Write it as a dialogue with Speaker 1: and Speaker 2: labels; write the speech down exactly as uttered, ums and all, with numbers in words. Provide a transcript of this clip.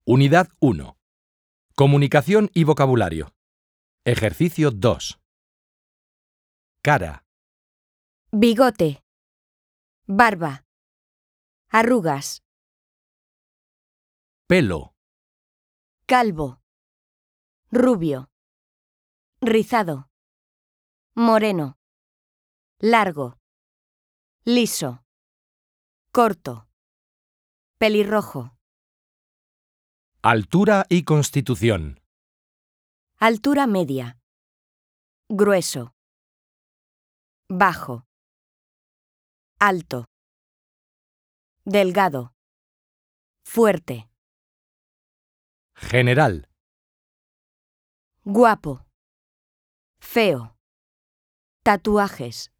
Speaker 1: Unidad uno. Comunicación y vocabulario. Ejercicio dos. Cara,
Speaker 2: Bigote. Barba. Arrugas.
Speaker 1: pelo,
Speaker 2: Calvo. Rubio. Rizado. Moreno. Largo. Liso. Corto. Pelirrojo.
Speaker 1: altura y constitución.
Speaker 2: Altura media. Grueso. Bajo. Alto. Delgado. Fuerte.
Speaker 1: General,
Speaker 2: Guapo. Feo. Tatuajes.